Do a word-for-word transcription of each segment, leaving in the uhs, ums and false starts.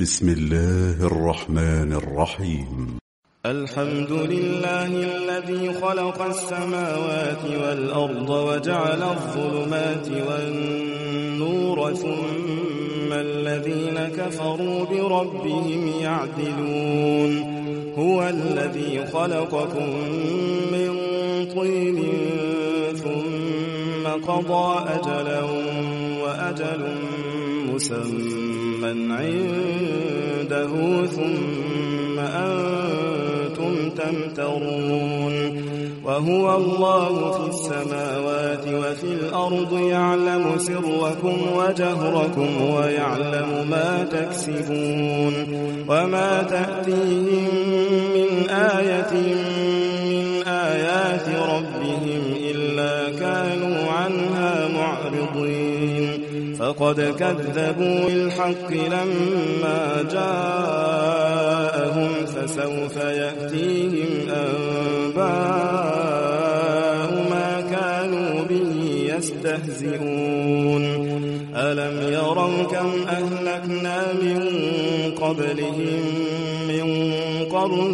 بسم الله الرحمن الرحيم. الحمد لله الذي خلق السماوات والأرض وجعل الظلمات والنور ثم الذين كفروا بربهم يعدلون. هو الذي خلقكم من طين ثم قضى أجلا وأجل مسمى عنده ثم أنتم تمترون. وهو الله في السماوات وفي الأرض يعلم سركم وجهركم ويعلم ما تكسبون. وما تأتيهم من آية من آيات ربهم إلا كانوا عنها معرضين. فقد كذبوا بالحق لما جاءهم فسوف يأتيهم أنباء ما كانوا به يستهزئون. ألم يروا كم أهلكنا من قبلهم من قرن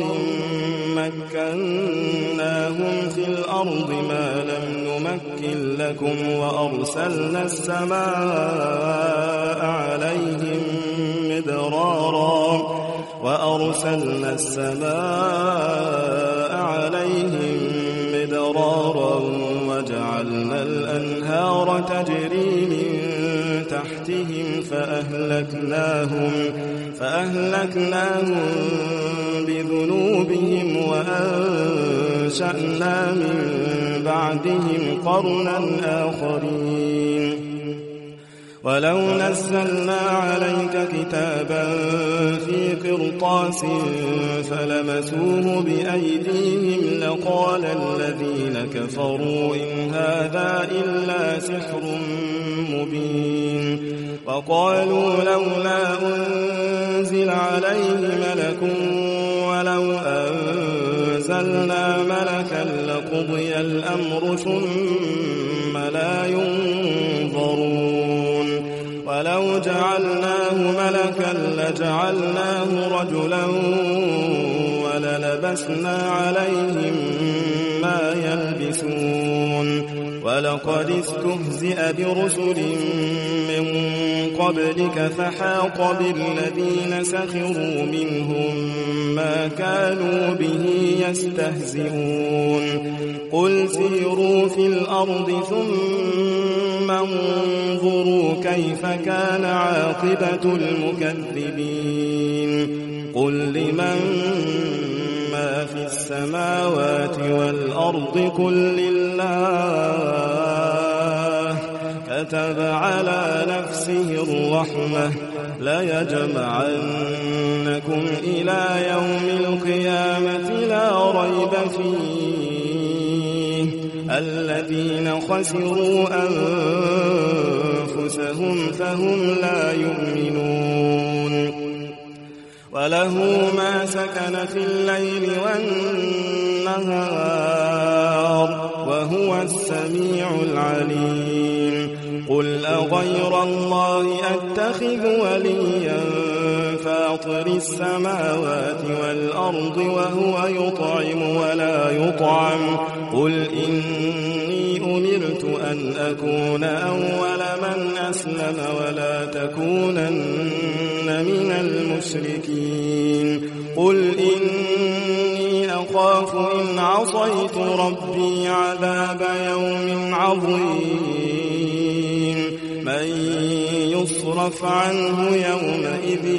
مكناهم في الأرض ما لم نمكن لكم وأرسلنا السماء عليهم مدرارا وأرسلنا السماء عليهم مدرارا وجعلنا الأنهار تجري من تحتهم فأهلكناهم فأهلكناهم بذنوبهم وأنشأنا من بعدهم قرنا آخرين. ولو نزلنا عليك كتابا في قرطاس فلمسوه بأيديهم لقال الذين كفروا إن هذا إلا سحر مبين. وقالوا لولا أنزل عليه ملك ولو أنزلنا ملكا لقضي الأمر ثم لا ينظرون. ولو جعلناه ملكا لجعلناه رجلا وللبسنا عليهم ما يلبسون. ولقد استهزئ برسل من قبلك فحاق بالذين سخروا منهم ما كانوا به يستهزئون. قل سيروا في الأرض ثم انظروا كيف كان عاقبة المكذبين. قل لمن ما في السماوات والأرض قل لله كتب على نفسه الرحمة ليجمعنكم إلى يوم القيامة لا ريب فيه الذين خسروا أنفسهم فهم لا يؤمنون. وله ما سكن في الليل والنهار وهو السميع العليم. قل أغير الله أتخذ وليا فاطر السماوات والأرض وهو يطعم ولا يطعم. قل إني أمرت أن أكون أول من أسلم ولا تكونن من المشركين. قل إني أخاف إن عصيت ربي عذاب يوم عظيم. من يصرف عنه يومئذ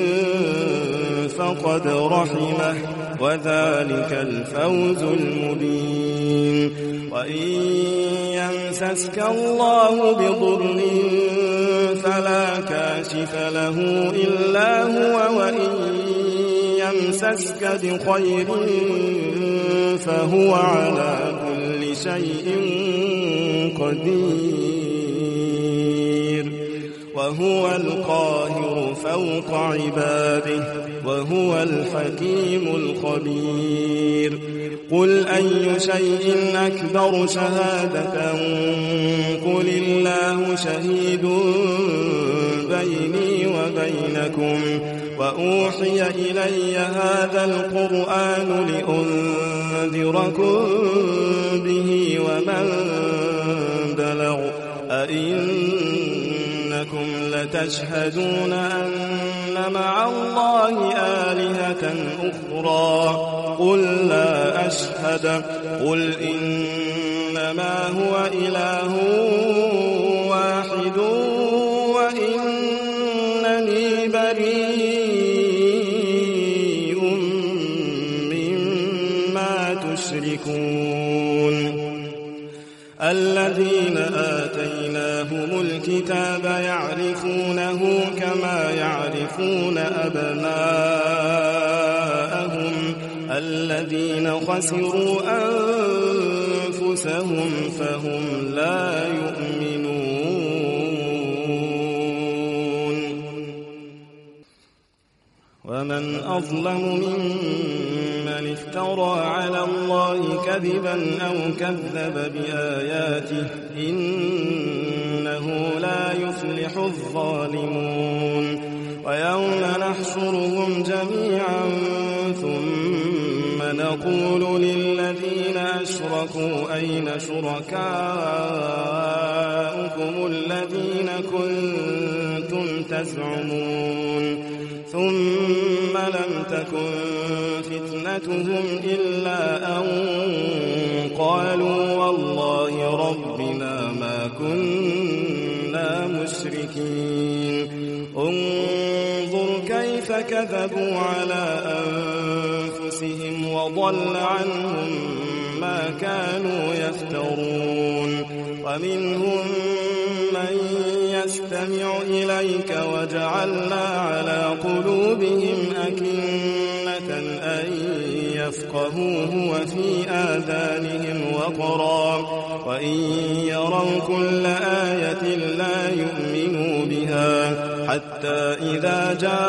فقد رحمه وذلك الفوز المبين. وإن يمسسك الله بضر فلا كاشف له إلا هو وإن يمسسك بخير فهو على كل شيء قدير. وهو القاهر فوق عباده وهو الحكيم الخبير. قل أي شيء أكبر شهادة قل الله شهيد بيني وبينكم وأوحي إلي هذا القرآن لأنذركم به ومن بلغ أئنكم لتشهدون أن مع الله آلهة أخرى قل لا أشهد قل إنما هو إله واحد وإنني بريء مما تشركون الذين آتيناهم الكتاب يعرفونه كما يعرفون أبناءهم الذين خسروا أنفسهم فهم لا يؤمنون ومن أظلم ممن افترى على الله كذبا أو كذب بآياته إنه لا يفلح الظالمون ويوم نحشرهم جميعا ثم نقول للذين أشركوا أين شركاؤكم الذين كنتم تزعمون ثم لم تكن فتنتهم إلا أن قالوا والله ربنا ما كنا مشركين انظر كيف كذبوا على أنفسهم وضل عنهم ما كانوا يفترون ومنهم من يستمع إليك وجعلنا على قلوبهم أكنة أن يفقهوه وفي آذانهم وقرا وإن يروا كل آية لا يؤمنوا بها حتى إذا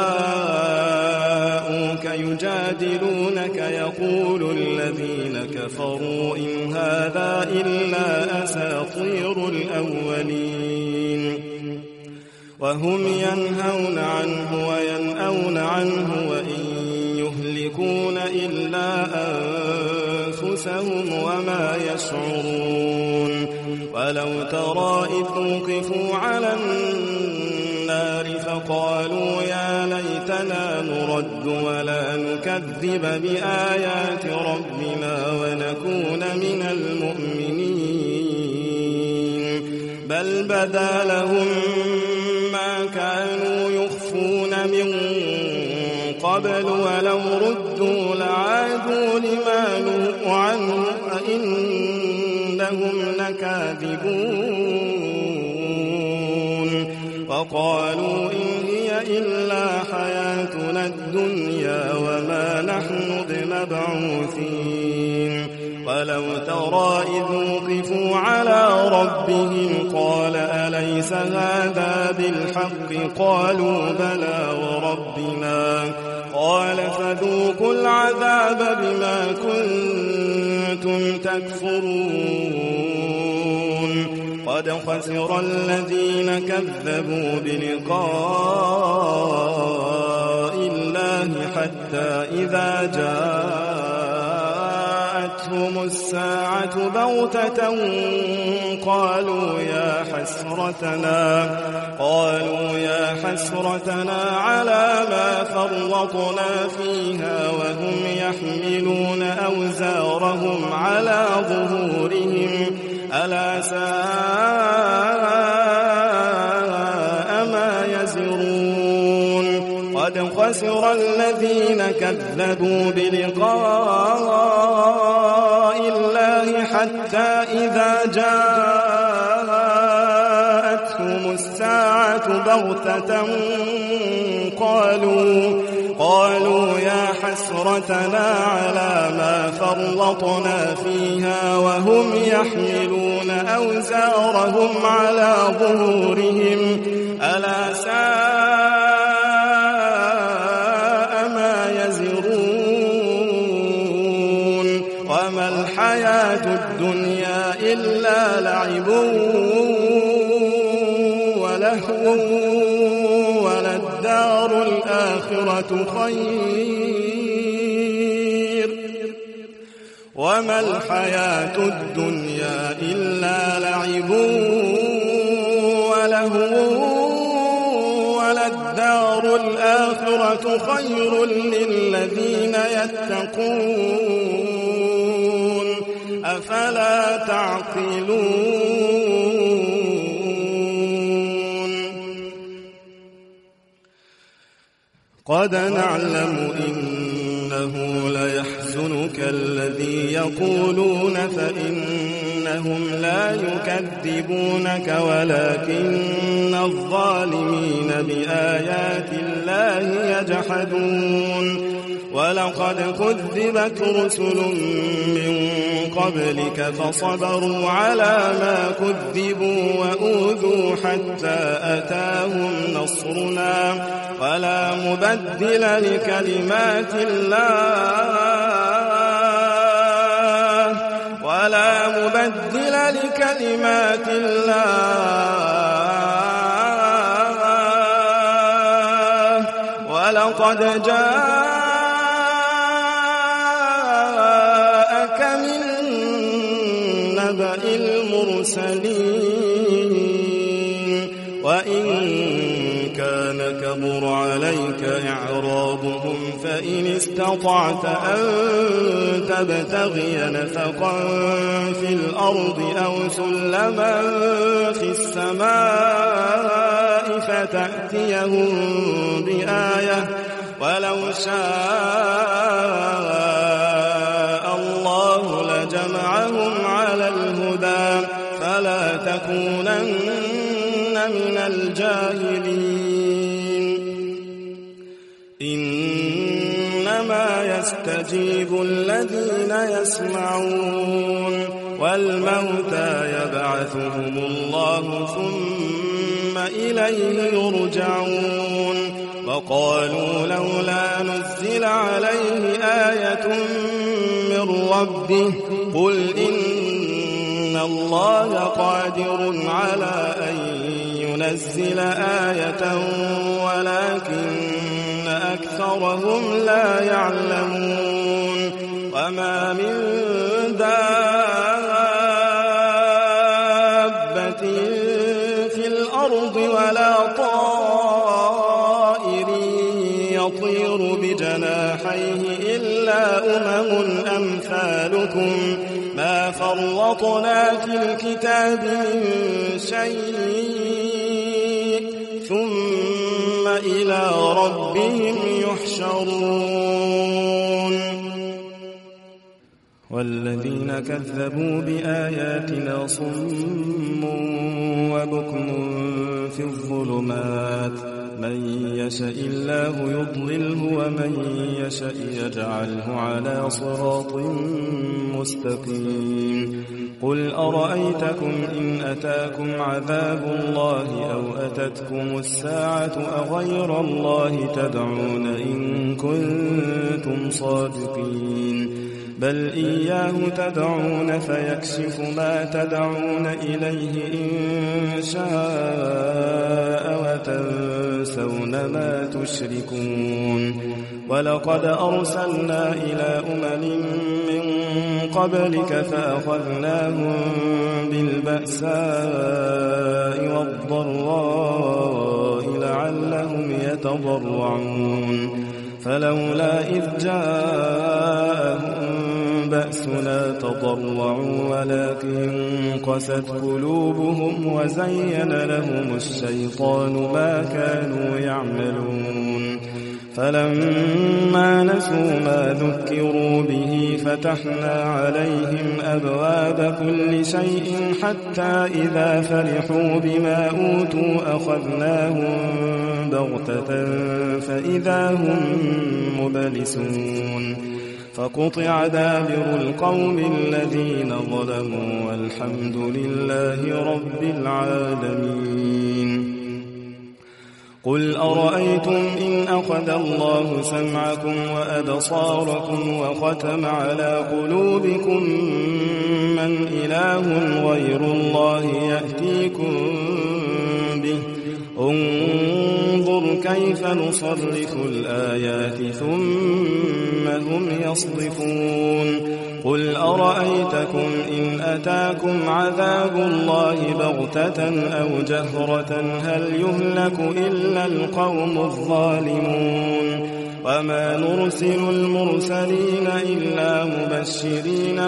جاءوك يجادلونك يقول الذين كفروا إن هذا إلا أساطير الأولين وهم ينهون عنه وينأون عنه وإن يهلكون إلا أنفسهم وما يشعرون ولو ترى إذ وقفوا على النار فقالوا يا ليتنا نرد ولا نكذب بآيات ربنا ونكون من المؤمنين بل بدا لهم ما كانوا يخفون من قبل ولو ردوا لعادوا لما نهوا عنه إنهم لكاذبون وقالوا إن هي إلا حياتنا الدنيا وما نحن بمبعوثين ولو ترى إذ وقفوا على ربهم قال أليس هذا بالحق قالوا بلى وربنا قال فذوقوا العذاب بما كنتم تكفرون قد خسر الذين كذبوا بلقاء الله حتى إذا جاءتهم الساعة بغتة قالوا يا حسرتنا قالوا يا حسرتنا على ما فرطنا فيها وهم يحملون أوزارهم على ظهورهم ألا ساء ما يزرون قد خسر الذين كذبوا بلقاء الله حتى إذا جاءتهم الساعة بغتة قالوا قالوا يا حسرتنا على ما فرطنا فيها وهم يحملون أوزارهم على ظهورهم ألا ساء ما يزرون وما الحياة الدنيا إلا لعب ولهو الآخرة خير وما الحياة الدنيا إلا لعب ولهو وللدار الآخرة خير للذين يتقون أفلا تعقلون قد نعلم إنه ليحزنك الذي يقولون فإنهم لا يكذبونك ولكن الظالمين بآيات الله يجحدون ولقد كذبت رسل من قبلك فصبروا على ما كذبوا وأوذوا حتى أتاهم نصرنا ولا مبدل لكلمات الله ولا مبدل لكلمات الله ولقد جاءك من نبأ المرسلين وإن كان كبر عليك إعراضهم فإن استطعت أن تبتغي نفقا في الأرض أو سلما في السماء فتأتيهم بآية ولو شاء الله لجمعهم على الهدى فلا تكونن من الجاهلين إنما يستجيب الذين يسمعون والموتى يبعثهم الله ثم إليه يرجعون وقالوا لولا نزل عليه آية من ربه قل إن الله قادر على أن ينزل آية ولكن أكثرهم لا يعلمون وما من دابة في الأرض ولا طائر يطير بجناحيه إلا أمم أمثالكم ما فرطنا في الكتاب من شيء ثم إلى ربهم يحشرون والذين كذبوا بآياتنا صم وبكم في الظلمات من يشاء الله يضلله ومن يشاء يجعله على صراط مستقيم قل أرأيتكم إن أتاكم عذاب الله أو أتتكم الساعة أغير الله تدعون إن كنتم صادقين بل إياه تدعون فيكشف ما تدعون إليه إن شاء وتنسون ما تشركون ولقد أرسلنا إلى أمم من قبلك فأخذناهم بالبأساء والضراء لعلهم يتضرعون فلولا إذ جاءهم بأسنا تضرعوا ولكن قست قلوبهم وزين لهم الشيطان ما كانوا يعملون فلما نسوا ما ذكروا به فتحنا عليهم أبواب كل شيء حتى إذا فرحوا بما أوتوا أخذناهم بغتة فإذا هم مبلسون فقطع دابر القوم الذين ظلموا والحمد لله رب العالمين قل أرأيتم إن أخذ الله سمعكم وأبصاركم وختم على قلوبكم من إله غير الله يأتيكم به انظر كيف نصرف الآيات ثم هم يصدفون قل أرأيتكم إن أتاكم عذاب الله بغتة أو جهرة هل يهلك إلا القوم الظالمون وما نرسل المرسلين إلا مبشرين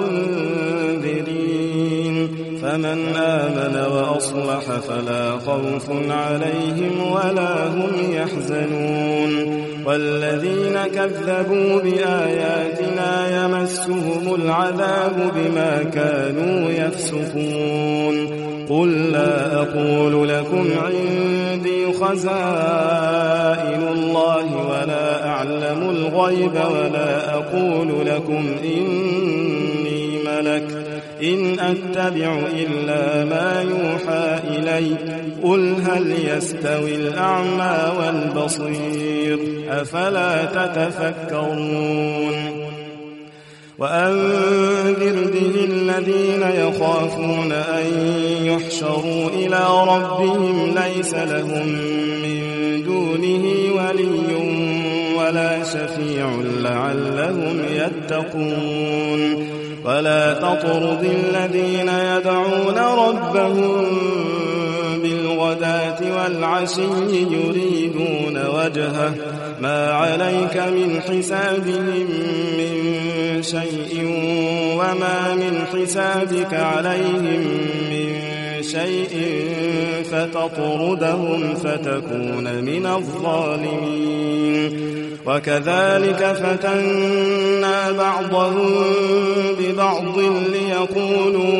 ومنذرين فمن آمن وأصلح فلا خوف عليهم ولا هم يحزنون والذين كذبوا بآياتنا يمسهم العذاب بما كانوا يفسقون قل لا أقول لكم عندي خزائن الله ولا أعلم الغيب ولا أقول لكم إني ملك إن أتبع إلا ما يوحى إلي قل هل يستوي الأعمى والبصير أفلا تتفكرون وأنذر به الذين يخافون أن يحشروا إلى ربهم ليس لهم من دونه ولي ولا شفيع لعلهم يتقون ولا تطرد الذين يدعون ربهم بالغداة والعشي يريدون وجهه ما عليك من حسابهم من شيء وما من حسابك عليهم من شيء فتطردهم فتكون من الظالمين وكذلك فتنا بعضهم ببعض ليقولوا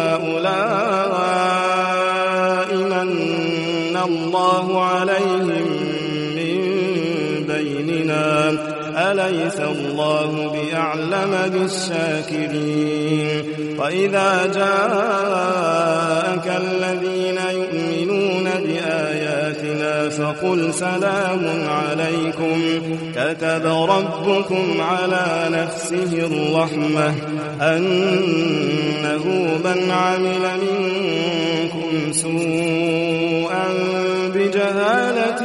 أهؤلاء من الله عليهم من بيننا أليس الله بأعلم بالشاكرين وإذا جاءك الذين يؤمنون بآياتنا فقل سلام عليكم كتب ربكم على نفسه الرحمة أنه من عمل منكم سوءا بجهالة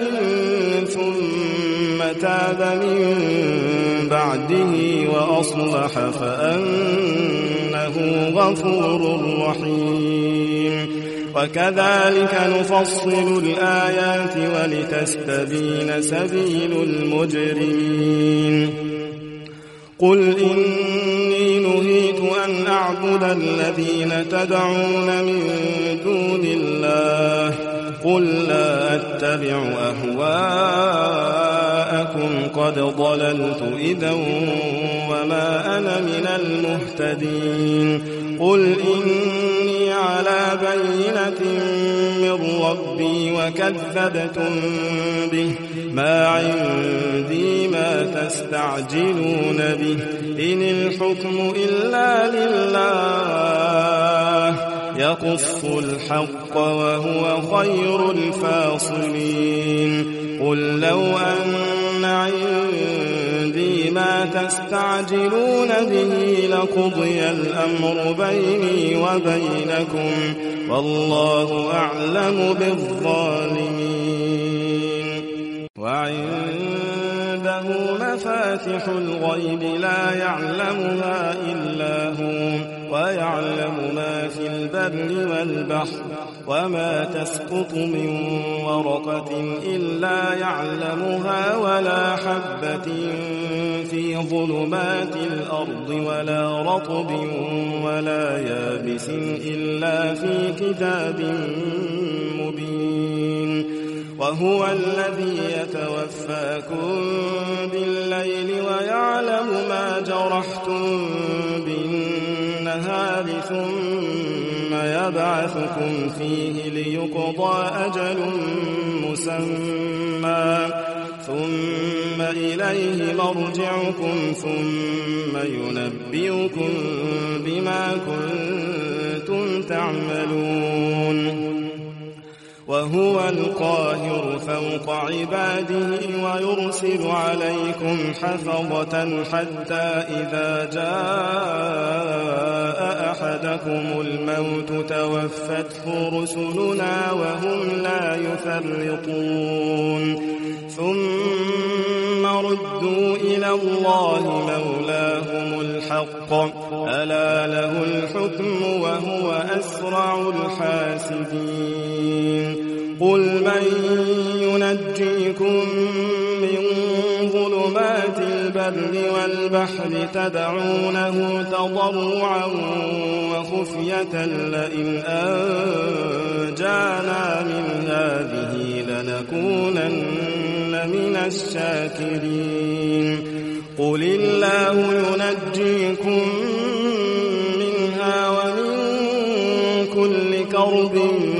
ثم تاب من بعده وأصلح فأنه غفور رحيم وكذلك نفصل الآيات ولتستبين سبيل المجرمين قل إني نهيت أن أعبد الذين تدعون من دون الله قل لا أتبع أهواءكم قد ضللت إذا وما أنا من المهتدين قل إني على بينة من ربي وكذبتم به ما عندي ما تستعجلون به إن الحكم إلا لله يقص الحق وهو خير الفاصلين قل لو أن عندي ما تستعجلون به لقضي الأمر بيني وبينكم والله أعلم بالظالمين وعنده مفاتح الغيب لا يعلمها إلا هو ويعلم ما في البر والبحر وما تسقط من ورقة إلا يعلمها ولا حبة في ظلمات الأرض ولا رطب ولا يابس إلا في كتاب مبين وهو الذي يتوفاكم بالليل ويعلم ما جرحتم بالنهار ثم يبعثكم فيه ليقضى أجل مسمى ثم إليه مرجعكم ثم ينبئكم بما كنتم تعملون وهو القاهر فوق عباده ويرسل عليكم حفظة حتى إذا جاء أحدكم الموت توفته رسلنا وهم لا يفرطون ثم ردوا إلى الله مولاهم الحق ألا له الحكم وهو أسرع الحاسبين قل من ينجيكم من ظلمات البر والبحر تدعونه تضرعا وخفية لئن أنجانا من هذه لنكونن من الشاكرين قل الله ينجيكم منها ومن كل كرب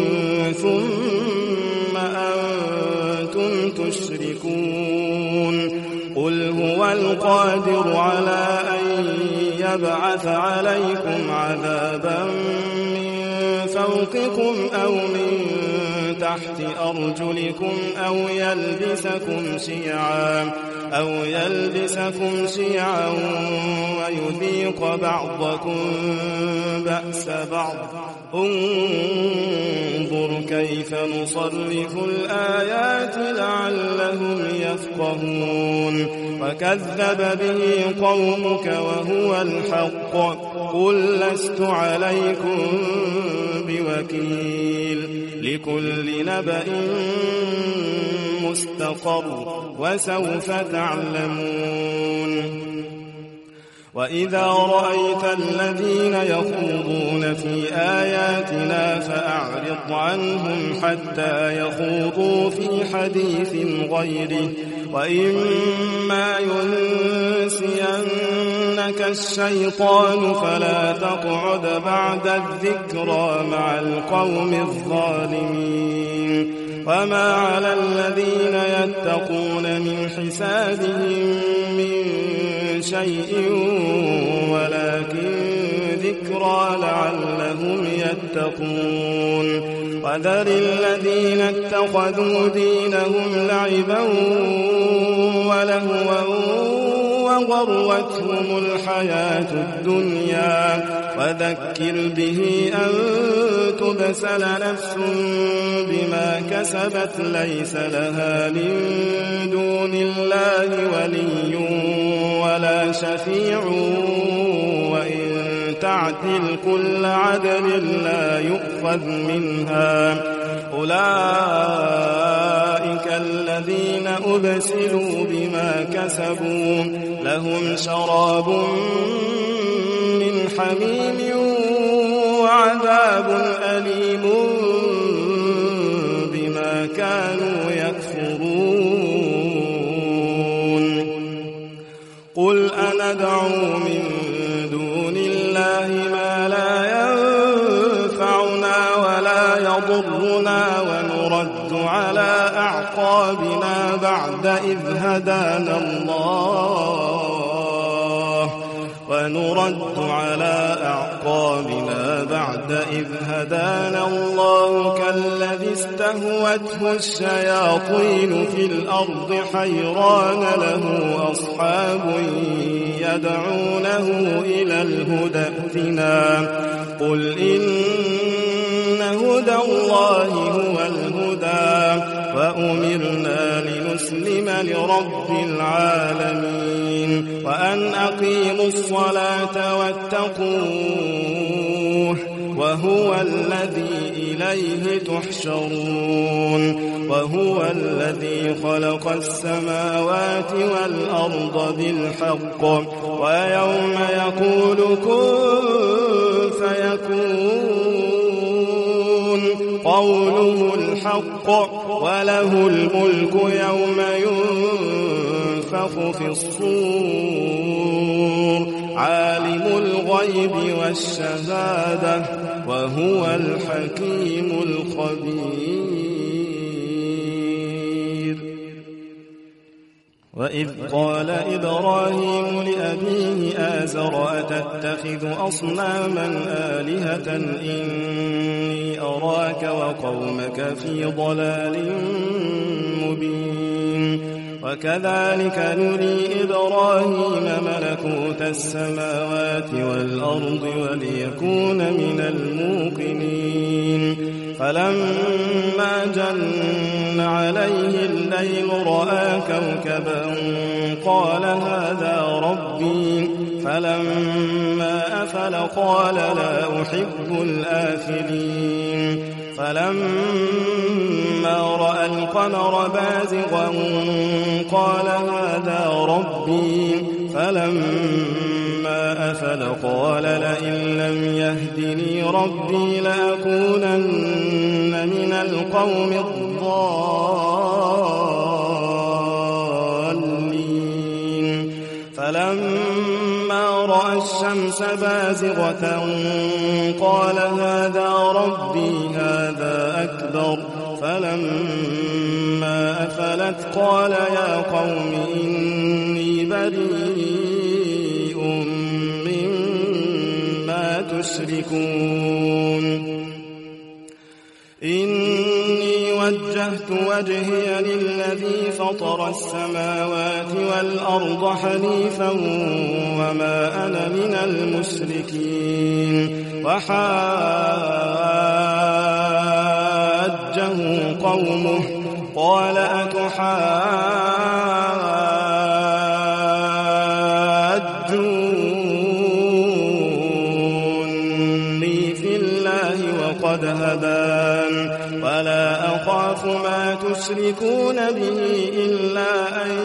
ثم أنتم تشركون قل هو القادر على أن يبعث عليكم عذابا من فوقكم أو من تحت أرجلكم أو يلبسكم شيعا أو يلبسكم شيعا ويذيق بعضكم بأس بعض انظر كيف نصرف الآيات لعلهم يفقهون وكذب به قومك وهو الحق قل لست عليكم بوكيل لكل نبأ مستقر وسوف تعلمون وإذا رأيت الذين يخوضون في آياتنا فأعرض عنهم حتى يخوضوا في حديث غيره وإما ينسينك الشيطان فلا تقعد بعد الذكرى مع القوم الظالمين وما على الذين يتقون من حسابهم من شيء ولكن ذكرى لعلهم يتقون وذر الذين اتخذوا دينهم لعبا ولهوا وغرتهم الحياة الدنيا وذكر به أن تبسل نفس بما كسبت ليس لها من دون الله ولي ولا شفيع وإن تعدل كل عدل لا يؤخذ منها أولئك الذين أبسلوا بما كسبوا لهم شراب من حميم وعذاب أليم بما كانوا يكفرون قل أندعو من دون الله ما لا ينفعنا ولا يضرنا ونرد على أعقابنا بعد إذ هدانا الله ونرد على أعقابنا بعد إذ هدانا الله كالذي استهوته الشياطين في الأرض حيران له أصحاب يدعونه إلى الهدى ائتنا قل إن هدى الله هو الهدى وأمرنا لنسلم لرب العالمين وأن أقيموا الصلاة واتقوه وهو الذي إليه تحشرون وهو الذي خلق السماوات والأرض بالحق ويوم يقول كن فيكون قوله الحق وله الملك يوم ينفخ في الصور عالم الغيب والشهادة وهو الحكيم الخبير وإذ قال إبراهيم لأبيه آزر أتتخذ أصناما آلهة إني أراك وقومك في ضلال مبين وكذلك نري إبراهيم ملكوت السماوات والأرض وليكون من الموقنين فلما جن عليه الليل رأى كوكبا قال هذا ربي فلما أفل قال لا أحب الآفلين فلما رأى القمر بازغا قال هذا ربي فلما أفل قال لئن لم يهدني ربي لأكونن من القوم الضالين فلما رأى الشمس بازغة قال هذا ربي هذا أكبر فلما أفلت قال يا قوم إني بريء مما تشركون إني وجهت وجهي للذي فطر السماوات والأرض حنيفا وما أنا من المشركين وحاجه قومه قال أتحاجوني في الله وقد هدان ولا أخاف ما تشركون به إلا أن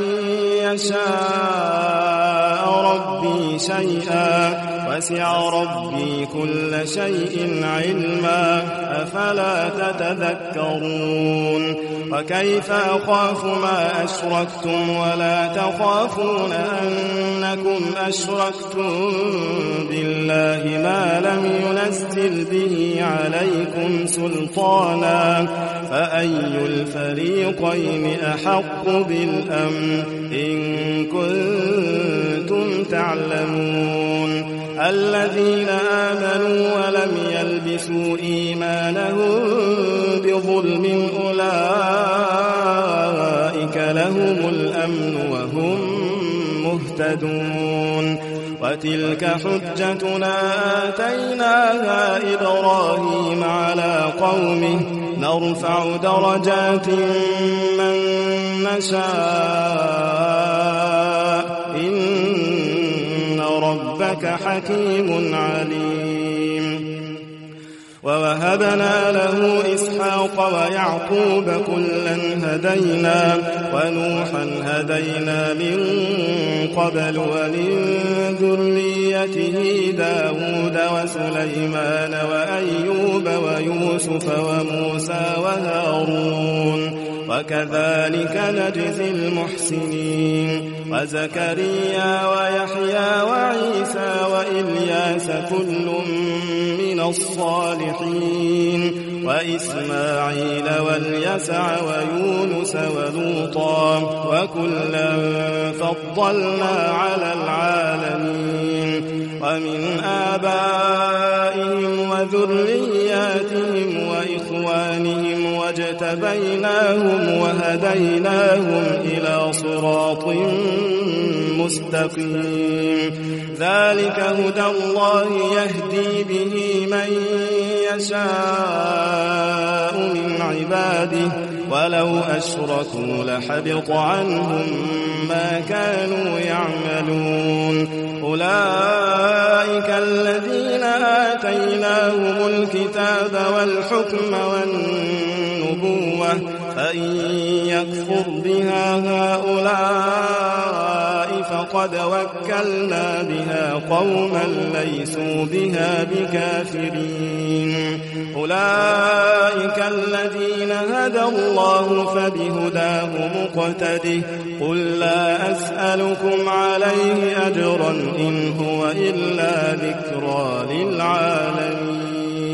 يشاء ربي شيئا وسع ربي كل شيء علما أفلا تتذكرون وكيف أخاف ما أشركتم ولا تخافون أنكم أشركتم بالله ما لم ينزل به عليكم سلطانا فأي الفريقين أحق بالأمن إن كنتم تعلمون الذين آمنوا ولم يلبسوا إيمانهم بظلم أولئك لهم الأمن وهم مهتدون وتلك حجتنا آتيناها إبراهيم على قومه نرفع درجات من نشاء إن ربك حكيم عليم ووهبنا له إسحاق ويعقوب كلا هدينا ونوحا هدينا من قبل ومن ذريته داود وسليمان وأيوب ويوسف وموسى وهارون وكذلك نجزي المحسنين وزكريا ويحيى وعيسى وإلياس كل من الصالحين وإسماعيل واليسع ويونس ولوطا وكلا فضلنا على العالمين ومن آبائهم وذرياتهم وإخوانهم واجتبيناهم وهديناهم إلى صراط مستقيم ذلك هدى الله يهدي به من يشاء من عباده ولو أشركوا لحبط عنهم ما كانوا يعملون أولئك الذين آتيناهم الكتاب والحكم والنبوة فإن يكفر بها هؤلاء فقد وكلنا بها قوما ليسوا بها بكافرين أولئك الذين هدى الله فبهداه مقتده قل لا أسألكم عليه أجرا إن هو إلا ذكرى للعالمين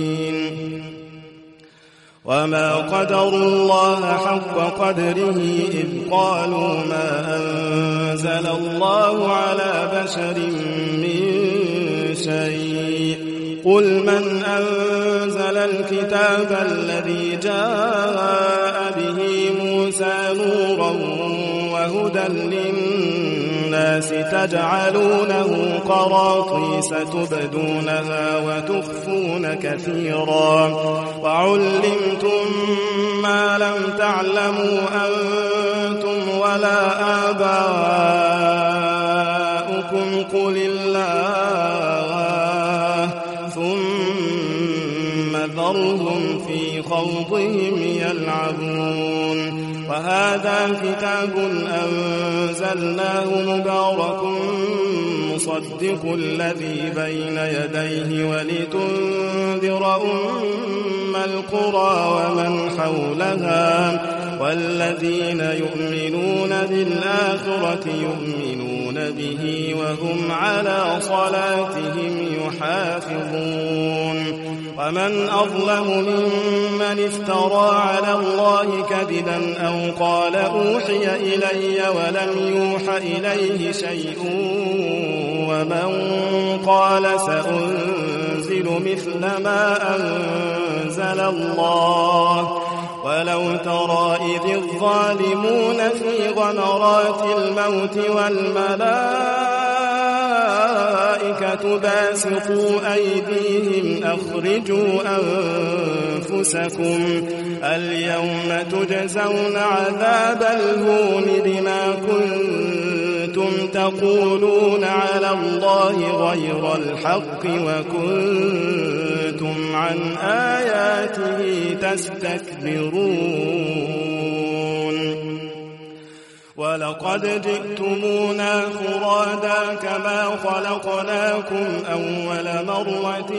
وما قدروا الله حق قدره إذ قالوا ما أنزل الله على بشر من شيء قل من أنزل الكتاب الذي جاء به موسى نورا وهدى للناس الناس تجعلونه قراطيس تبدونها وتخفون كثيرا وعلمتم ما لم تعلموا أنتم ولا آباؤكم قل الله ثم ذرهم في خوضهم يلعبون. وهذا كتاب أنزلناه مبارك مصدق الذي بين يديه ولتنذر أم القرى ومن حولها والذين يؤمنون بالآخرة يؤمنون به وهم على صلاتهم يحافظون. ومن أظلم ممن افترى على الله كذبا أو قال أوحي إلي ولم يوح إليه شيء ومن قال سأنزل مثل ما أنزل الله. ولو ترى إذ الظالمون في غمرات الموت والملائكة باسطوا أيديهم أخرجوا أنفسكم اليوم تجزون عذاب الهون بما كنتم تقولون على الله غير الحق وكنتم عن آياته تستكبرون. ولقد جئتمونا فرادا كما خلقناكم أول مرة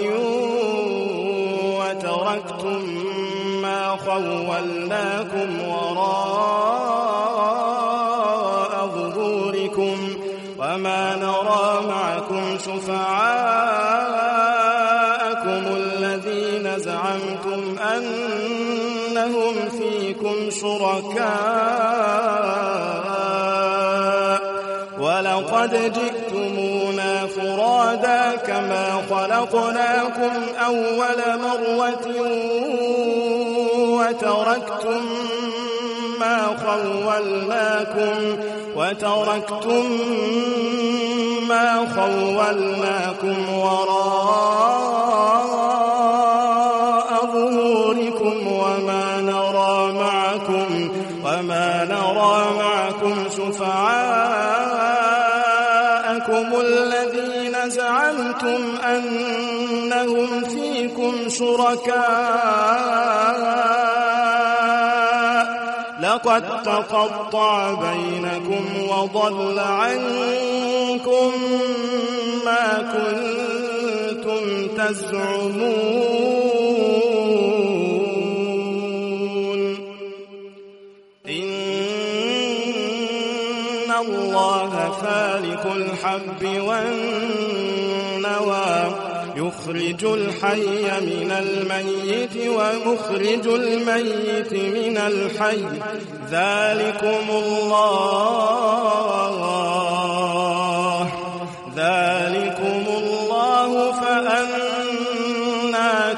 وتركتم ما خولناكم وراء ظهوركم وما نرى معكم شفعاءكم الذين زعمتم أنهم فيكم شركاء ولقد جئتمونا فرادا كما خلقناكم أول مرة وتركتم ما خولناكم وتركتم ما خولناكم وراء ظهوركم وما نرى معكم وما نرى معكم شفعاءكم الذين زعمتم أنهم فيكم شركاء لقد تقطع بينكم وضل عنكم ما كنتم تزعمون. إن الله فالق الحب والنوى يخرج الحي من الميت ومخرج الميت من الحي ذلكم الله ذلكم الله فأنى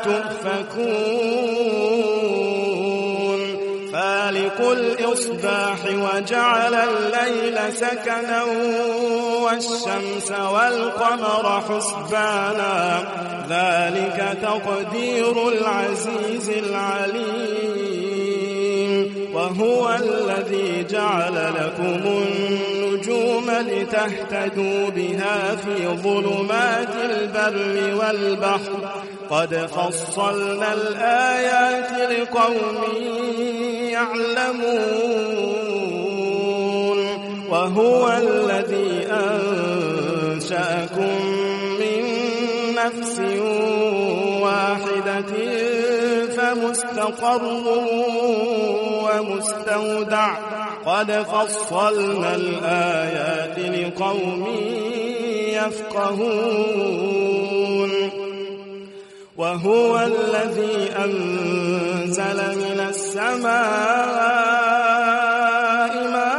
تؤفكون. فالق الإصباح وجعل الليل سكنا والشمس والقمر حسبانا ذلك تقدير العزيز العليم. وهو الذي جعل لكم النجوم لتهتدوا بها في ظلمات البر والبحر قد فصلنا الآيات لقوم يعلمون. وهو الذي أنشأكم من نفس واحدة فمستقر ومستودع قد فصلنا الآيات لقوم يفقهون. وهو الذي أنزل من السماء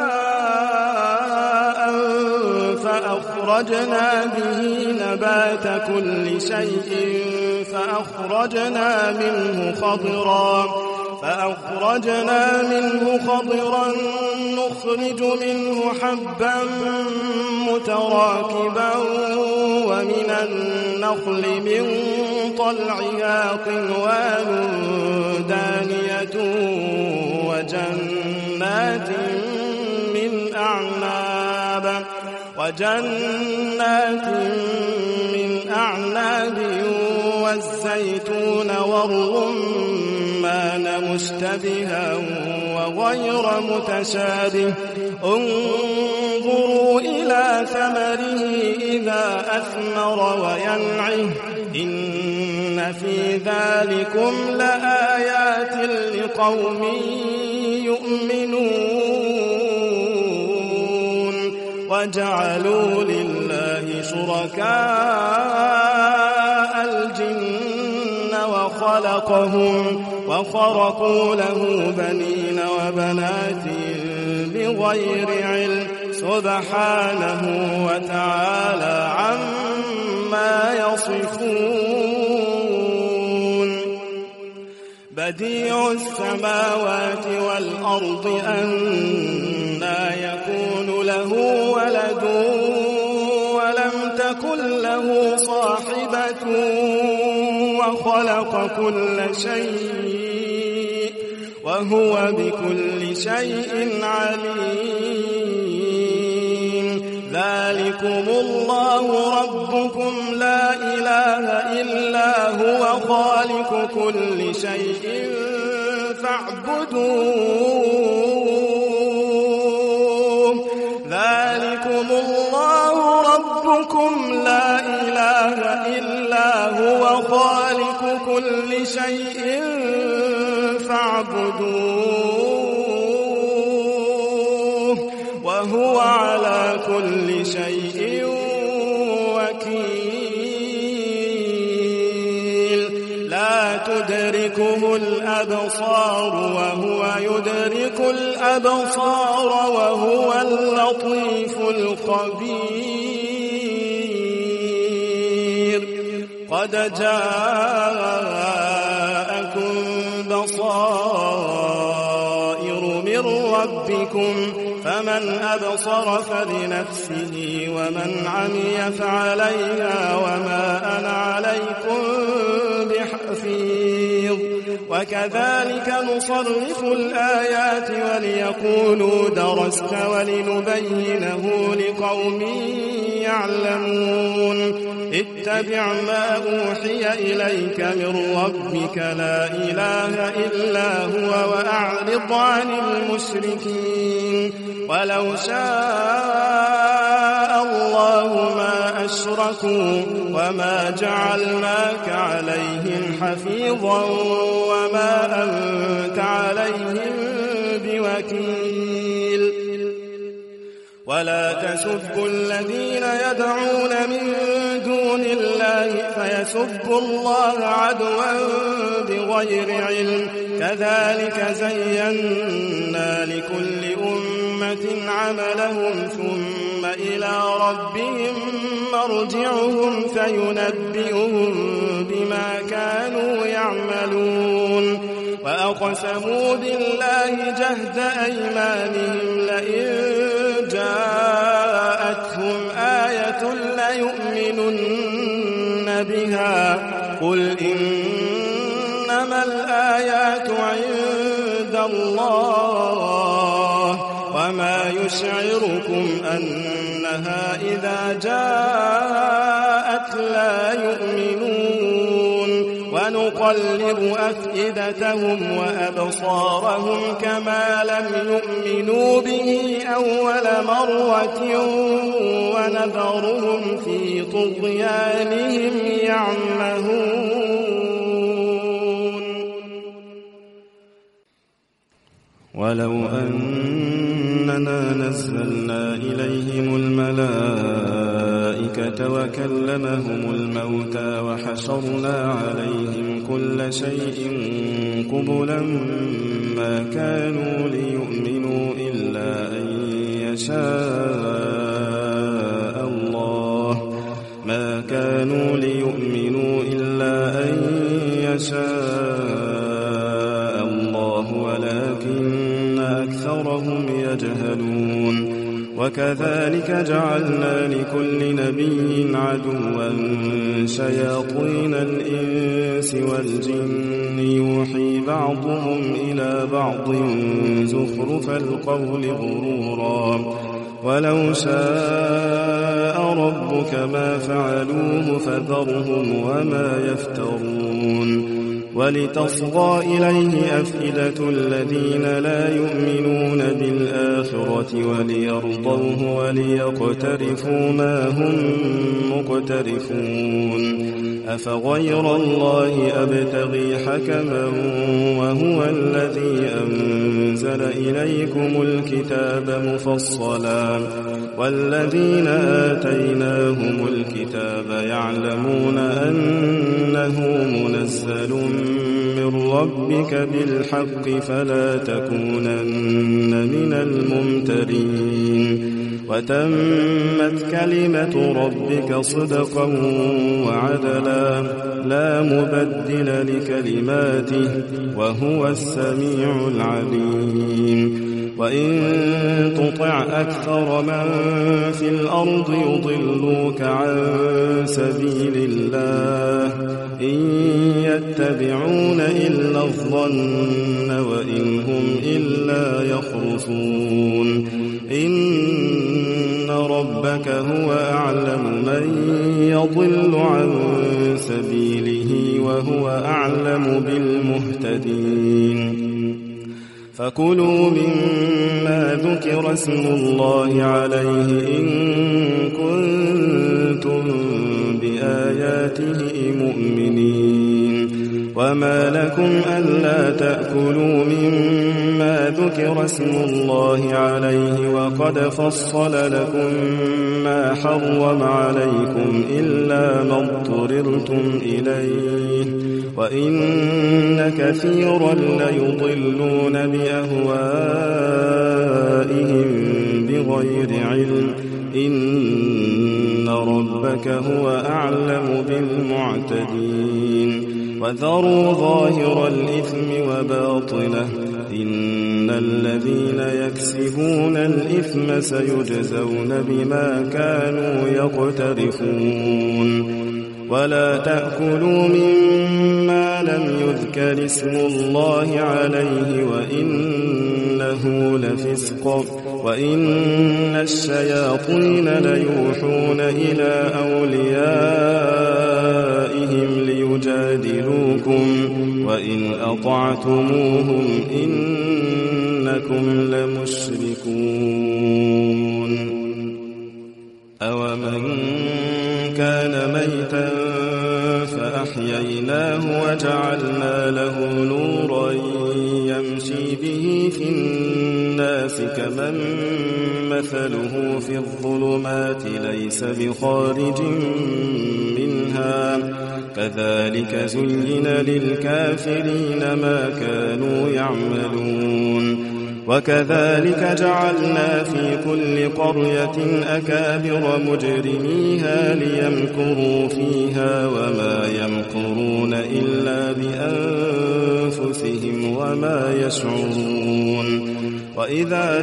ماء فأخرجنا به نبات كل شيء فأخرجنا منه خضرا فأخرجنا منه خضرا نخرج منه حبا متراكبا ومن النخل من طلعها قنوان دانية وجنات من أعناب وجنات من أعناب والزيتون والرمان مشتبها وغير متشابه انظروا إلى ثمره إذا أثمر وينعه إن في ذلكم لآيات لقوم يؤمنون وجعلوا لله شركاء الجن وخلقهم وخرقوا له بنين وبنات بغير علم سبحانه وتعالى عما يصفون بديع السماوات والأرض أنى يكون له ولد ولم تكن له صاحبة وخلق كل شيء وهو بكل شيء عليم ذلكم الله ربكم لا إله إلا هو خالق كل شيء فاعبدوه ذلكم الله ربكم لا إله إلا هو خالق كل شيء فاعبدوه وهو على كل شيء وكيل لا تدركه الأبصار وهو يدرك الأبصار وهو اللطيف الخبير قد جاءكم بصائر من ربكم فمن أبصر فلنفسه ومن عمي فعليها وما أنا عليكم بحفيظ وكذلك نصرف الآيات وليقولوا درست ولنبينه لقوم يعلمون اتبع ما أوحي إليك من ربك لا إله إلا هو وأعرض عن المشركين ولو شاء الله ما أشركوا وما جعلناك عليهم حفيظا وما أنت عليهم بوكيل ولا تسبوا الذين يدعون من دون الله فيسبوا الله عدوا بغير علم كذلك زينا لكل أمة عملهم ثم إلى ربهم مرجعهم فينبئهم بما كانوا يعملون وأقسموا بالله جهد أيمانهم لئن جاءتهم آية ليؤمنن بها قل إنما الآيات عند الله وما يشعركم أنها إذا جاءت لا يؤمنون ونقلب أفئدتهم وأبصارهم كما لم يؤمنوا به أول مرة ونذرهم في طغيانهم يعمهون ولو أننا نزلنا إليهم الملائكة وكلمهم الموتى وحشرنا عليهم كل شيء قبلا ما كانوا ليؤمنوا إلا أن يشاء الله ما كانوا ليؤمنوا إلا أن يشاء الله وكذلك جعلنا لكل نبي عدوا شياطين الإنس والجن يوحي بعضهم إلى بعض زخرف القول غرورا ولو شاء ربك ما فعلوه فذرهم وما يفترون ولتصغى إليه أفئدة الذين لا يؤمنون بالآخرة وليرضوه وليقترفوا ما هم مقترفون أفغير الله أبتغي حكما وهو الذي أنزل إليكم الكتاب مفصلا والذين آتيناهم الكتاب يعلمون أنه منزل من ربك بالحق فلا تكونن من الممترين وتمت كلمة ربك صدقا وعدلا لا مبدل لكلماته وهو السميع العليم وإن تطع أكثر من في الأرض يضلوك عن سبيل الله إن يتبعون إلا الظن وإن هم إلا يخرصون إن ربك هو أعلم من يضل عن سبيله وهو أعلم بالمهتدين فكلوا مما ذكر اسم الله عليه إن كنتم بآياته مؤمنين وما لكم ألا تأكلوا مما ذكر اسم الله عليه وقد فصل لكم ما حرم عليكم إلا ما اضطررتم إليه وإن كثيرا ليضلون بأهوائهم بغير علم إن ربك هو أعلم بالمعتدين وذروا ظاهر الإثم وباطنه إن الذين يكسبون الإثم سيجزون بما كانوا يقترفون ولا تأكلوا مما لم يذكر اسم الله عليه وإنه لفسق وإن الشياطين ليوحون إلى أوليائهم ليجادلوكم وإن أطعتموهم إنكم لمشركون أومن كان ميتا فأحييناه وجعلنا له نورا يمشي به في الناس كمن مثله في الظلمات ليس بخارج منها كذلك زين للكافرين ما كانوا يعملون وكذلك جعلنا في كل قرية أكابر مجرميها ليمكروا فيها وما يمكرون إلا بأنفسهم وما يشعرون وإذا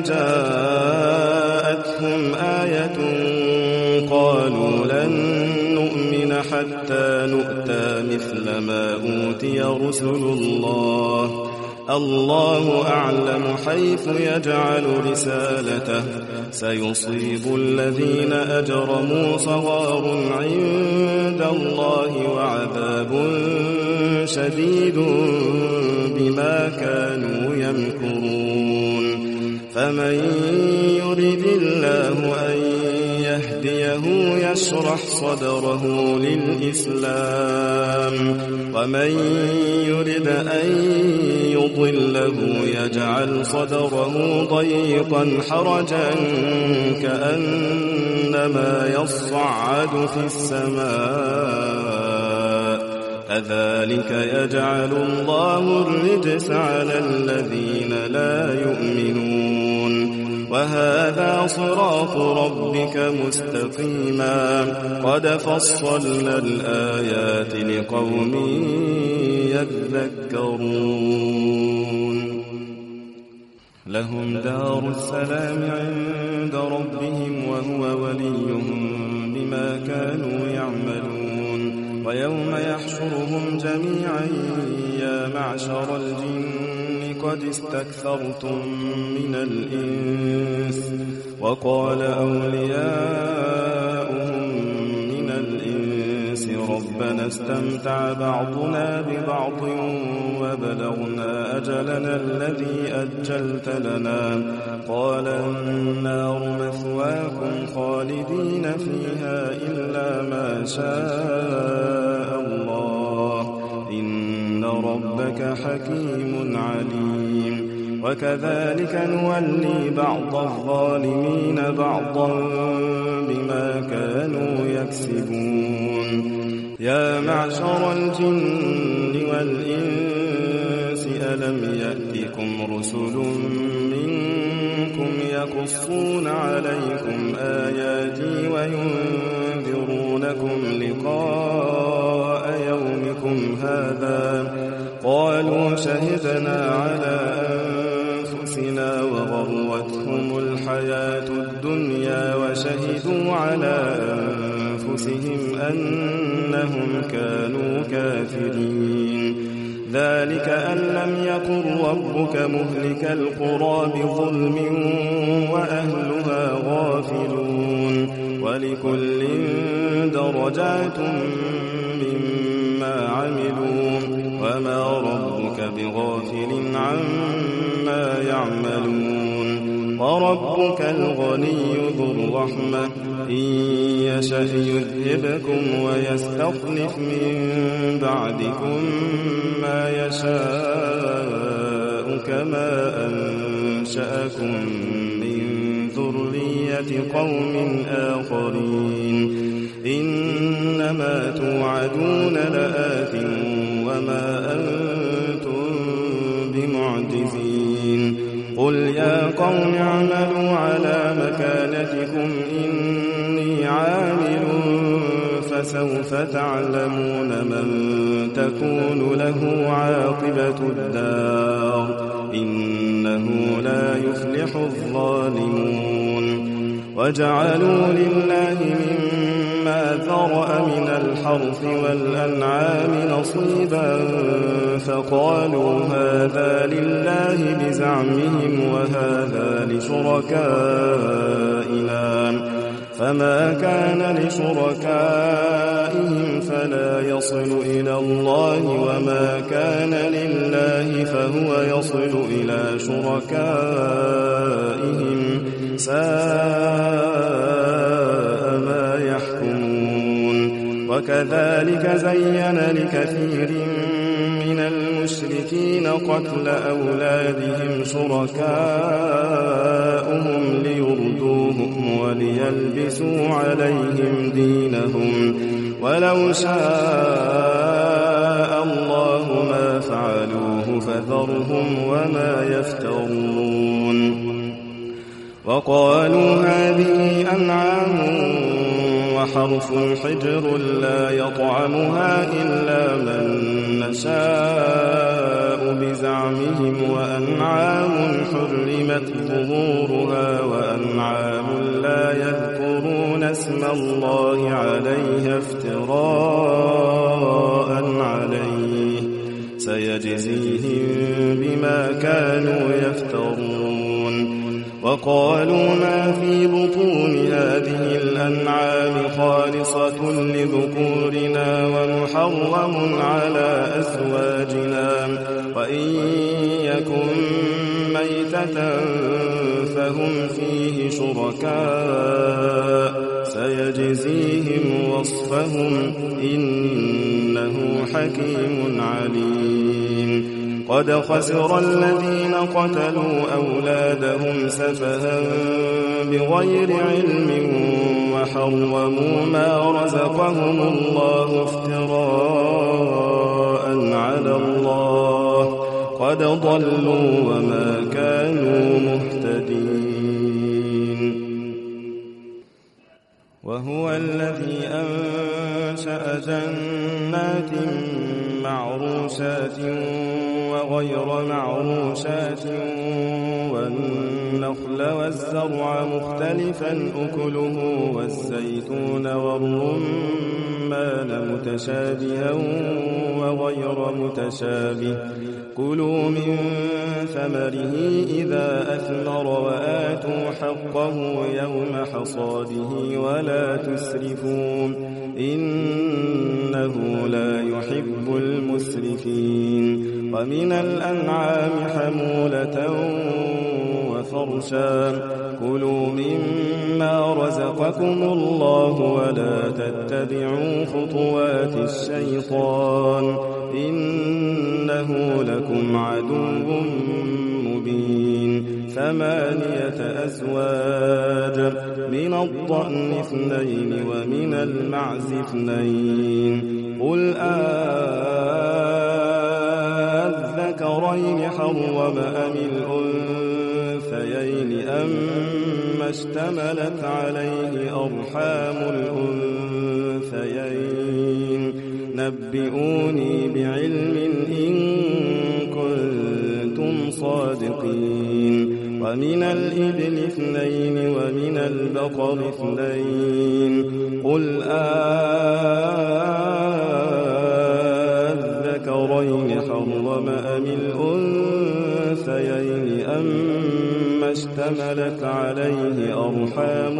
جاءتهم آية قالوا لن نؤمن حتى نؤتى مثل ما أوتي رسل الله الله أعلم حيث يجعل رسالته سيصيب الذين أجرموا صغار عند الله وعذاب شديد بما كانوا يمكرون فمن يرد الله أن يهديه يشرح صدره للإسلام ومن يرد أن يضله يجعل صدره ضيقا حرجا كأنما يصعد في السماء كذلك يجعل الله الرجس على الذين لا يؤمنون وهذا صراط ربك مستقيما قد فصلنا الآيات لقوم يذكرون لهم دار السلام عند ربهم وهو وليهم بما كانوا يعملون. ويوم يحشرهم جميعا يا معشر الجن قد استكثرتم من الإنس وقال أولياؤهم من الإنس ربنا استمتع بعضنا ببعض وبلغنا أجلنا الذي أجلت لنا قال النار مثواكم خالدين فيها إلا ما شاء الله إن ربك حكيم عليم. وكذلك نولي بعض الظالمين بعضا بما كانوا يكسبون. يا معشر الجن والإنس ألم يأتكم رسل منكم يقصون عليكم آياتي وينذرونكم لقاء يومكم هذا قالوا شهدنا على أنفسنا وغرتهم الحياة الدنيا وشهدوا على أنفسهم أنهم كانوا كافرين. ذلك أن لم يكن ربك مهلك القرى بظلم وأهلها غافلون ولكل درجات مما عملوا وما ربك بغافل عما يعملون. وربك الغني ذو الرحمة إن يشأ يذهبكم ويستخلف من بعدكم ما يشاء كما أنشأكم من ذرية قوم آخرين. إنما توعدون لآت وما أنتم بمعجزين. قل يا قوم اعملوا على مكانتكم إني عامل فسوف تعلمون من تكون له عاقبة الدار إنه لا يفلح الظالمون. وجعلوا لله مما ذرأ من الحرث والأنعام نصيبا فقالوا هذا لله بزعمهم وهذا لشركائنا فما كان لشركائهم فلا يصل إلى الله وما كان لله فهو يصل إلى شركائهم ساء ما يحكمون. وكذلك زين لكثير من المشركين قتل أولادهم شركاؤهم ليردوهم وليلبسوا عليهم دينهم ولو شاء الله ما فعلوه فذرهم وما يفترون. وقالوا هذه أنعام وحرث حجر لا يطعمها إلا من نشاء بزعمهم وأنعام حرمت ظهورها وأنعام لا يذكرون اسم الله عليها افتراء عليه سيجزيهم بما كانوا يفترون. وقالوا ما في بطون هذه الأنعام خالصة لذكورنا ومحرم على أزواجنا وإن يكن ميتة فهم فيه شركاء سيجزيهم وصفهم إنه حكيم عليم. قد خسر الذين قتلوا أولادهم سفها بغير علم وحرموا ما رزقهم الله افتراء على الله قد ضلوا وما كانوا مهتدين. وهو الذي أنشأ جنات معروشات وغير معروشات والنخل والزرع مختلفا أكله والزيتون والرمان متشابها وغير متشابه كلوا من ثمره إذا أثمر وآتوا حقه يوم حصاده ولا تسرفوا إنه لا يحب المسرفين ومن الأنعام حمولة وفرشا كلوا مما رزقكم الله ولا تتبعوا خطوات الشيطان إنه لكم عدو مبين ثمانية أزواج من الضأن اثنين ومن المعز اثنين قل أذكرين حرم أم الأنثيين أما اشتملت عليه أرحام الأنثيين نبئوني بعلم إن كنتم صادقين ومن الإبل اثنين ومن البقر اثنين قل أذكرين حرم أم الأنثيين أما اشتملت عليه أرحام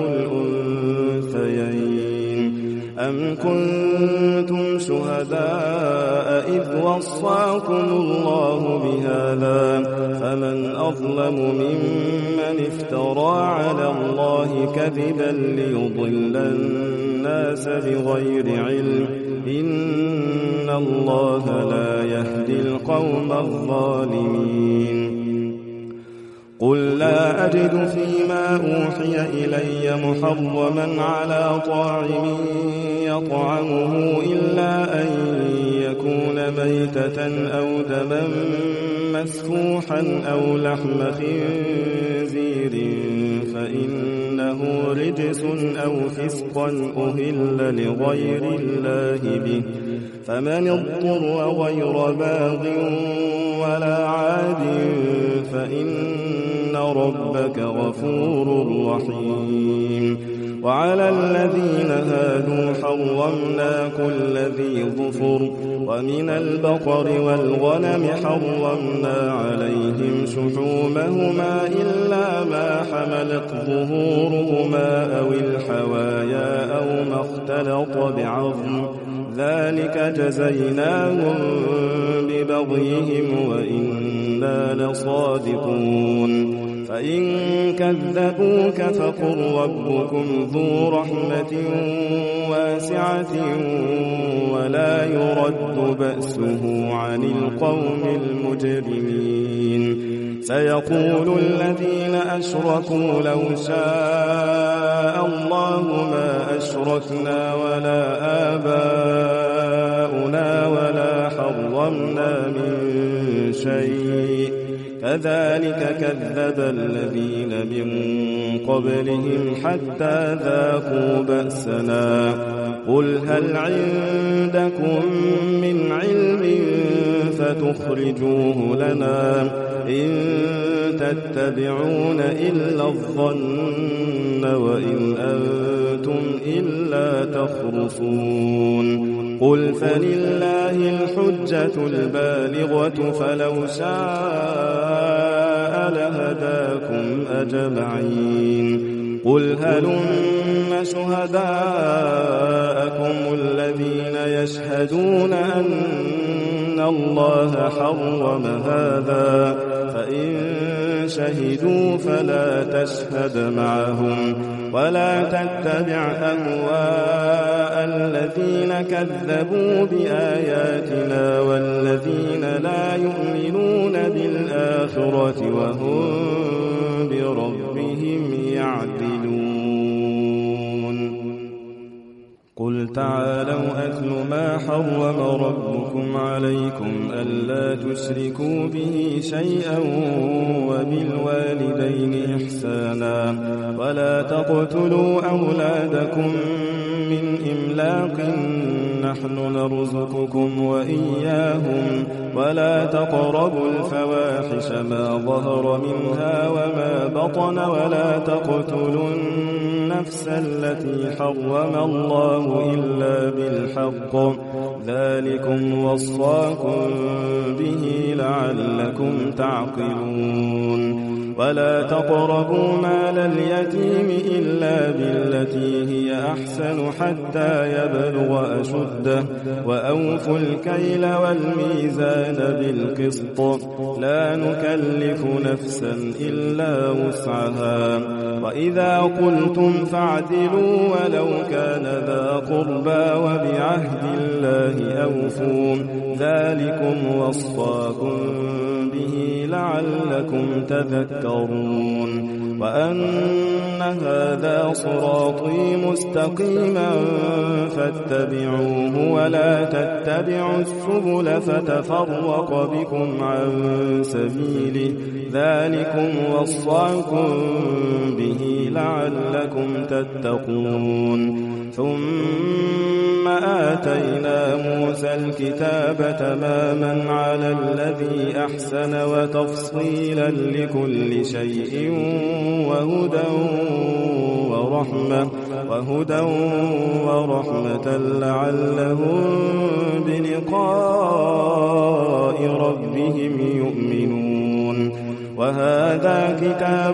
الأنثيين أم كنتم شهداء إذ وصاكم الله بهذا فمن أظلم ممن افترى على الله كذبا ليضل الناس بغير علم إن الله لا يهدي القوم الظالمين قل لا أجد فيما أوحي إلي محرما على طاعم يطعمه إلا أن يكون ميتة أو دما مسفوحا أو لحم خنزير فإنه رجس أو فسقا أهل لغير الله به فمن اضطر غير باغ ولا عاد فإن ربك غفور رحيم وعلى الذين هادوا حرمنا كل ذي ظفر ومن البقر والغنم حرمنا عليهم شحومهما إلا ما حملت ظهورهما أو الحوايا أو ما اختلط بعظم ذلك جزيناهم ببغيهم وإنا لصادقون فإن كذبوك فقل ربكم ذو رحمة واسعة ولا يرد بأسه عن القوم المجرمين سيقول الذين أشركوا لو شاء الله ما أشركنا ولا آباؤنا ولا حرمنا من شيء كذلك كذب الذين من قبلهم حتى ذاقوا بأسنا قل هل عندكم من علم فتخرجوه لنا إن تتبعون إلا الظن وإن أنتم إلا تخرصون قل فلله الحجة البالغة فلو شاء لهداكم أجمعين قل هلم شهداءكم الذين يشهدون أن الله حرم هذا فإن شهدوا فلا تشهد معهم ولا تتبع أهواء الذين كذبوا بآياتنا والذين لا يؤمنون بالآخرة وهم بربهم يعدلون قل تعالوا أتل ما حرم ربكم عليكم ألا تشركوا به شيئا وبالوالدين إحسانا ولا تقتلوا أولادكم من إملاق نحن نرزقكم وإياهم ولا تقربوا الفواحش ما ظهر منها وما بطن ولا تقتلوا النفس التي حرم الله إلا بالحق ذلكم وصاكم به لعلكم تعقلون ولا تقربوا مال اليتيم إلا بالتي هي أحسن حتى يبلغ أشده وأوفوا الكيل والميزان بالقسط لا نكلف نفسا إلا وسعها وإذا قلتم فاعدلوا ولو كان ذا قربى وبعهد الله أوفوا ذلكم وصاكم به لعلكم تذكرون وأن هذا صراطي مستقيما فاتبعوه ولا تتبعوا السبل فتفرق بكم عن سبيله ذلكم وصاكم به لعلكم تتقون ثم آتينا موسى الكتاب تماما على الذي أحسن وتفصيلا لكل شيء وهدى ورحمة وهدى ورحمة لعلهم بلقاء ربهم يؤمنون وهذا كتاب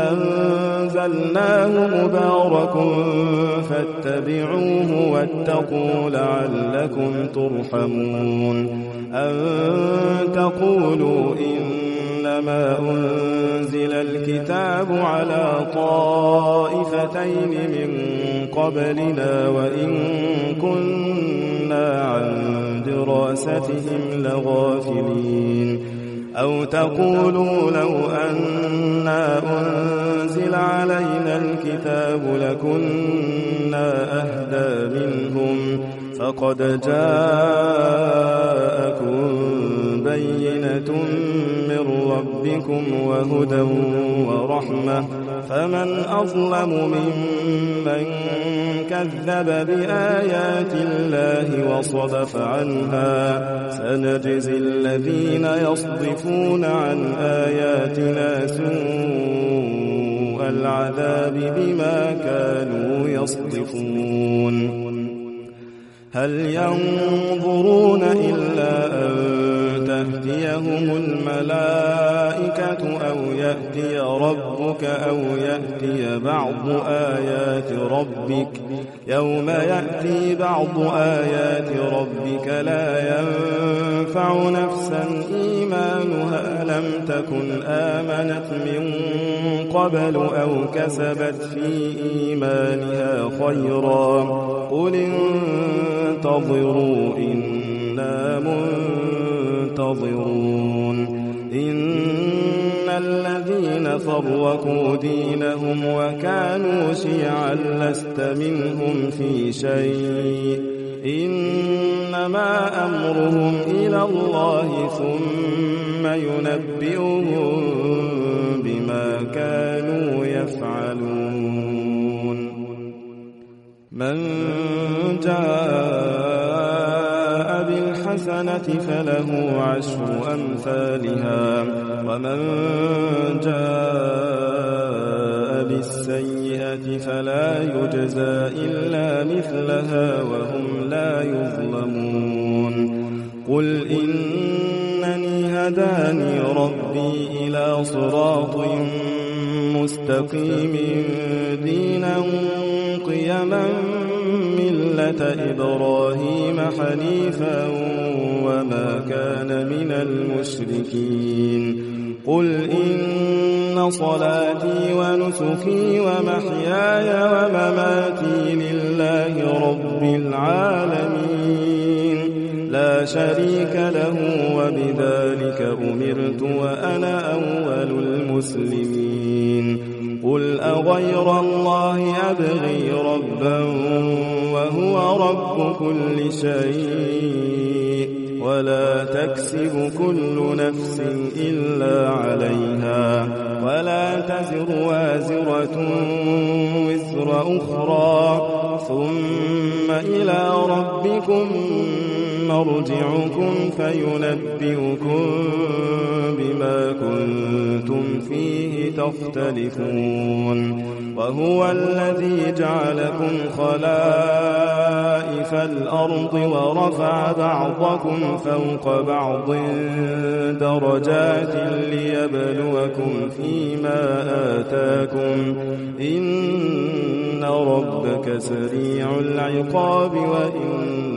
أنزلناه مبارك فاتبعوه واتقوا لعلكم ترحمون أن تقولوا إنما أنزل الكتاب على طائفتين من قبلنا وإن كنا عن دراستهم لغافلين أو تقولوا لو أنا أنزل علينا الكتاب لكنا أهدى منهم فقد جاءكم بينة من ربكم وهدى ورحمة فمن أظلم ممن كذب بآيات الله وصدف عنها سنجزي الذين يصدفون عن آياتنا سوء العذاب بما كانوا يصدفون هل ينظرون إلا أن تهديهم الملائكة أو يأتي ربك أو يأتي بعض آيات ربك يوم يأتي بعض آيات ربك لا ينفع نفسا إيمانها لم تكن آمنت من قبل أو كسبت في إيمانها خيرا قل انتظروا إنا منتظرون إن الذين فرقوا دينهم وكانوا شيعا لست منهم في شيء إنما أمرهم إلى الله ثم ينبئهم بما كانوا يفعلون من جاء بالحسنة فله عشر أمثالها ومن جاء بالسيئة فلا يجزى إلا مثلها وهم لا يظلمون قل إنني هداني ربي إلى صراط مستقيم دينا قيما ملة إبراهيم حنيفا وما كان من المشركين قل إن صلاتي ونسكي ومحياي ومماتي لله رب العالمين لا شريك له وبذلك أمرت وأنا أول المسلمين قل أغير الله أبغي ربا وهو رب كل شيء ولا تكسب كل نفس إلا عليها ولا تزر وازرة وزر أخرى ثم إلى ربكم مرجعكم فينبئكم بما كنتم فيه تختلفون وهو الذي جعلكم خلائف الأرض ورفع بعضكم فوق بعض درجات ليبلوكم فيما آتاكم إن ربك سريع العقاب وإن